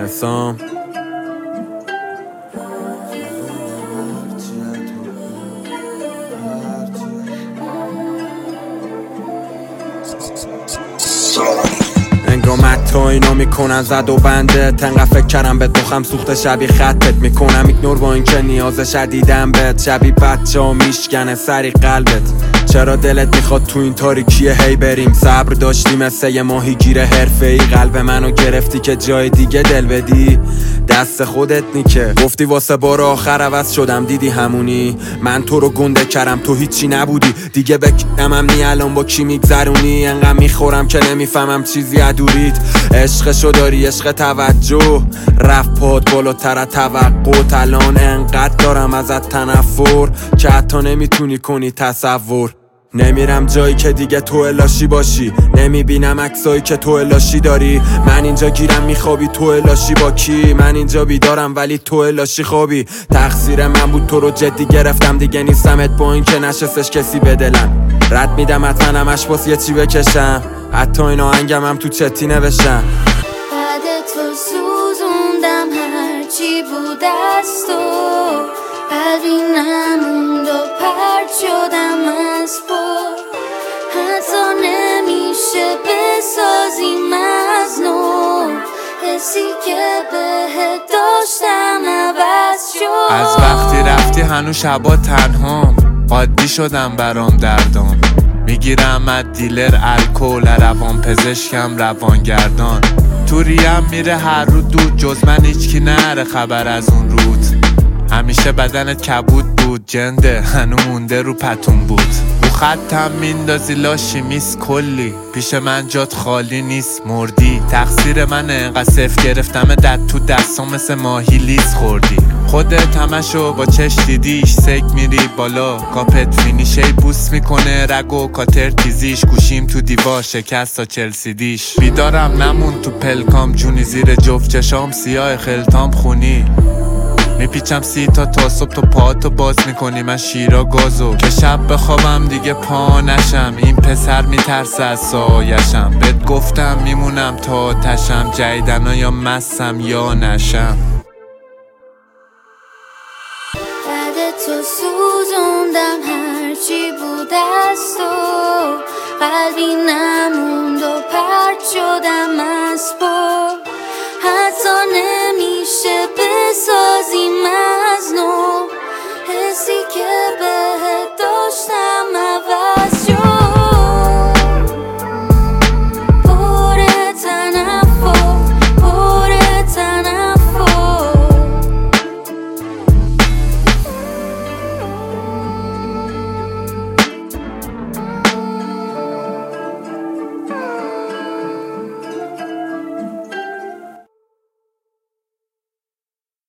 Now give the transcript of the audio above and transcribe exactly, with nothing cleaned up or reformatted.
حسام. انگام تو اینو میکنن زد و بنده تنقه فکر کردم به دخم سوخته شبیه خطت میکنم ایگنور با اینکه نیاز شدیدم بهت شبیه بچه ها میشکنه سری قلبت. چرا دلت میخواد تو این تاریکیه هی بریم؟ صبر داشتی مثل یه ماهیگیر حرفه‌ای، قلب منو گرفتی که جای دیگه دل بدی. دست خودت نیکه گفتی واسه بار آخر عوض شدم، دیدی همونی من تو رو گنده کردم تو هیچی نبودی دیگه. بکنم نی الان با کی میگذرونی؟ انقدر میخورم که نمیفهمم چیزی ادوریت. عشقشو داری عشق توجه رفت پاد بالاتر از توقع. الان انقدر دارم ازت تنفر که حتی نمیتونی کنی تصور. نمیرم جایی که دیگه تو الاشی باشی، نمیبینم عکسایی که تو الاشی داری. من اینجا گیرم میخوابی تو الاشی با کی؟ من اینجا بیدارم ولی تو الاشی خوابی. تقصیر من بود تو رو جدی گرفتم دیگه نیستمت با این که نشستش کسی به دلم. رد میدم حتما همش باس یه چی بکشم، حتی این آهنگم هم تو چتی نوشتم. بعد تو سوزوندم هرچی بود از تو، قلبی نموند و پرد شدم از پر. حتی نمیشه بسازیم از نو، حسی که بهت داشتم عوض شد. از وقتی رفتی هنو شبا تنهام، عادی شدم برام دردام. میگیرم از دیلر الکل، روان پزشکم روانگردان. تو ریم میره هر رو دود، جز من هیچکی نره خبر از اون رود. همیشه بدنت کبود بود، جنده هنو مونده رو پتون بود. رو خطم میندازی لاشی میس کلی، پیش من جات خالی نیست مردی. تقصیر منه انقدر صفر گرفتم دد تو دستام مثل ماهی لیز خوردی. خودت همشو با چش دیدیش، سک میری بالا کاپت فینیشه بوس میکنه رگ و کاتر تیزیش. گوشیم تو دیوار شکست تا چلسی دیش. بیدارم نمون تو پلکام جونی زیر جفت چشام سیاه خلطام خونی. میپیچم سی تا تا صبح تو پاهاتو باز میکنی من شیرا گازو. که شب بخوابم دیگه پا نشم، این پسر میترسه از سایشم. بهت گفتم میمونم تا تشم، جیدنا یا مسم یا نشم. بعد تو سوزوندم هرچی بود از تو، قلبی نموند و پرد شدم از پر.